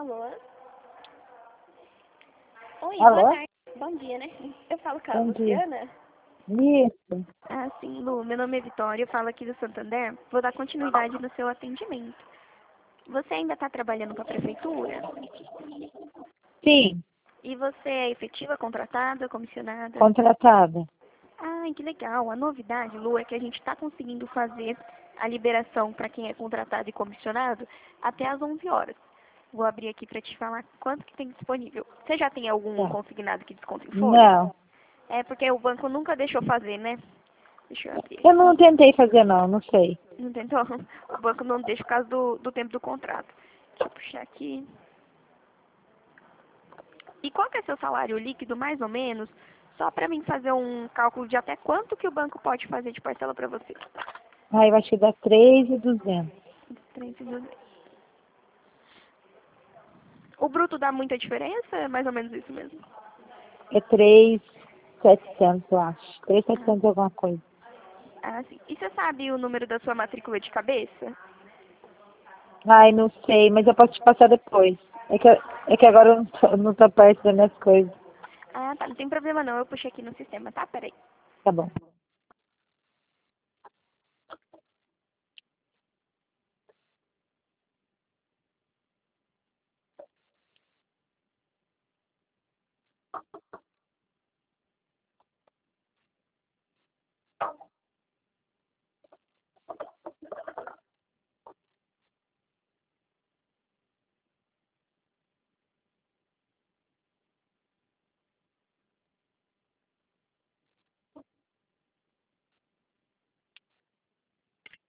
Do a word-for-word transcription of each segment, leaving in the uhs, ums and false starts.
Alô? Oi, boa Alô? tarde. Bom dia, né? Eu falo com a Bom dia. Luciana. Isso. Ah, sim, Lu. Meu nome é Vitória, eu falo aqui do Santander. Vou dar continuidade no seu atendimento. Você ainda está trabalhando com a prefeitura? Sim, E você é efetiva, contratada, comissionada? contratada. Ai, que legal. A novidade, Lu, é que a gente está conseguindo fazer a liberação para quem é contratado e comissionado até às onze horas. Vou abrir aqui para te falar quanto que tem disponível. Você já tem algum Tá. consignado que desconta em folha? Não, É porque o banco nunca deixou fazer, né? Deixa eu abrir eu não aqui. tentei fazer não, não sei. Não tentou? O banco não deixa por causa do, do tempo do contrato. Deixa eu puxar aqui. E qual que é seu salário líquido, mais ou menos? Só para mim fazer um cálculo de até quanto que o banco pode fazer de parcela para você. Aí vai te dar três mil e duzentos. três mil. O bruto dá muita diferença? É mais ou menos isso mesmo. É três mil e setecentos, eu acho. três mil e Ah, setecentos alguma coisa. ah, sim. E você sabe o número da sua matrícula de cabeça? Ai, não sei, mas eu posso te passar depois. É que, é que agora eu não tô, não tô perto das minhas coisas. Ah, tá. Não tem problema não. Eu puxei aqui no sistema, tá? Peraí. Tá bom.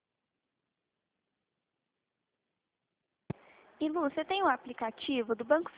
E Lu, você tem o aplicativo do Banco